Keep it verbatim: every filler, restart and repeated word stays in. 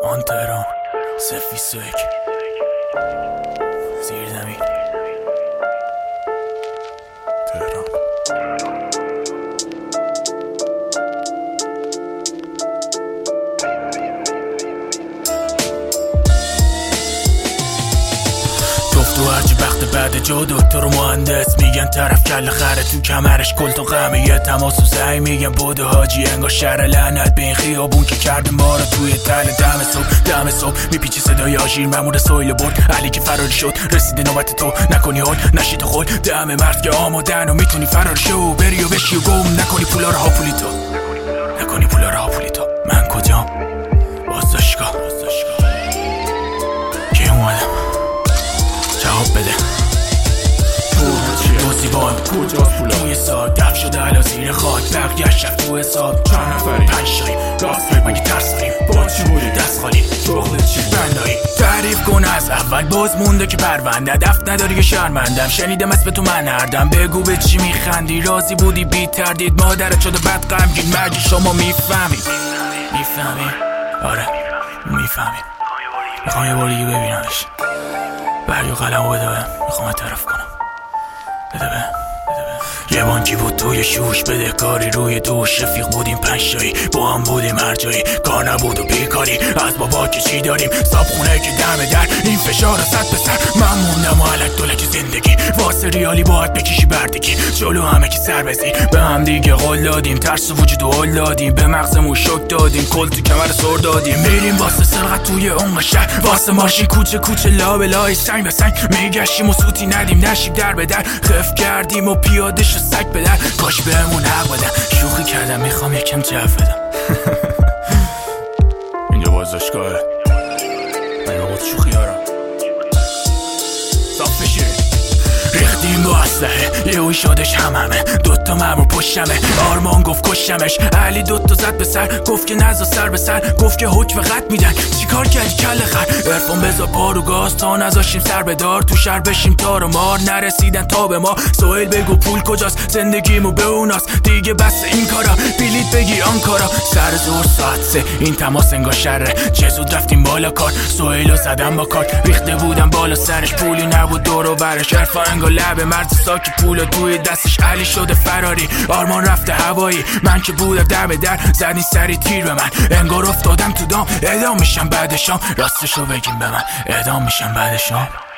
آن تهران سفی سوک زیر زمین تهران. تو هرچی وقت بعد جا دکتر و مهندس میگن طرف کل خره تو کمرش کلت و غمه یه تماس و زنگ میگن بود حاجی انگار شر لعنت به این خیابون که کرده ما رو توی تل دم صبح دم صبح میپیچی صدای آژیر مامور سویل برد علی که فراری شد رسیده نوبت تو نکنی حال نشی تو خود دم مرد که آمادن و میتونی فرار شو بری و بشی و گم نکنی پولا رو هاپولی تو نکنی پولا رو هاپولی تو من کجام بازداشتگاه که اومدم جواب بده تو زیبان کجاست پولا توی ساک دف شده علا زیر خاک برگشت رفت تو حساب چند نفری پنج شایی راست مگه ترس داریم با چی بودی دست خالی شغل چی بندایی تعریف کن از اول باز مونده که پرونده دفت نداری که شرمندم شنیدم اسم تو من هردم بگو به چی میخندی راضی بودی بی تردید مادرت شده بد غمگین مگه شما میفهمی میفهمی آره میفهمی میخوام یه بار دیگه ببینمش برگ و قلم بده بهم میخوام اعتراف کنم بده بهم یه بانکی بود توی شوش بده کاری روی دوش رفیق بودیم پنج شایی با هم بودیم هر جایی کار نبود و بیکاری از بابا که چی داریم صاحب خونه که دم در این فشار رو صد به سر من موندم و علک دولک زندگی واسه ریالی باید بکشی بردگی جلو همه که سر بزی به هم دیگه قول دادیم ترس و وجود و حل دادیم به مغزمون شک دادیم کل تو کمر سر دادیم میریم واسه سرقت توی اون شهر واسه ماشین کوچه کوچه لا به لای سنگ به سنگ میگشیم و سوتی ندیم نشیم در به در خف کردیم و پیاده شو سگ به در کاش بهمون حق بدن شوخی کردم میخوام یکم جو بدم اینجا بازداشتگاهه من با خود شوخی هارم صاف بشیر ریختیم با اسلحه یه اوی شادش هم همه دوتا مامور پشتمه آرمان گفت کشتمش علی دوتا زد به سر گفت که نزا سر به سر گفت که حکم قتل میدن چیکار کردی کل خر ارفان بزا پارو گاز تا نزاشیم سر به دار تو شهر بشیم تار و مار نرسیدن تا به ما سویل بگو پول کجاست زندگیمو به اوناست دیگه بس این کارا بلیت بگی آن کارا سر زور ساعت سه این تماس انگار شره چه زود رفتیم بالا کار سویلو زدم با کار ریخته بودم بالا سرش پولی نبود دور و برش ارفان انگار لب مرد ساکی پول توی دستش علی شده فراری آرمان رفته هوایی من که بودم دم در زدی سری تیر به من انگار افتادم تو دام اعدام میشم بعد شام راستشو بگیم به من اعدام میشم بعد شام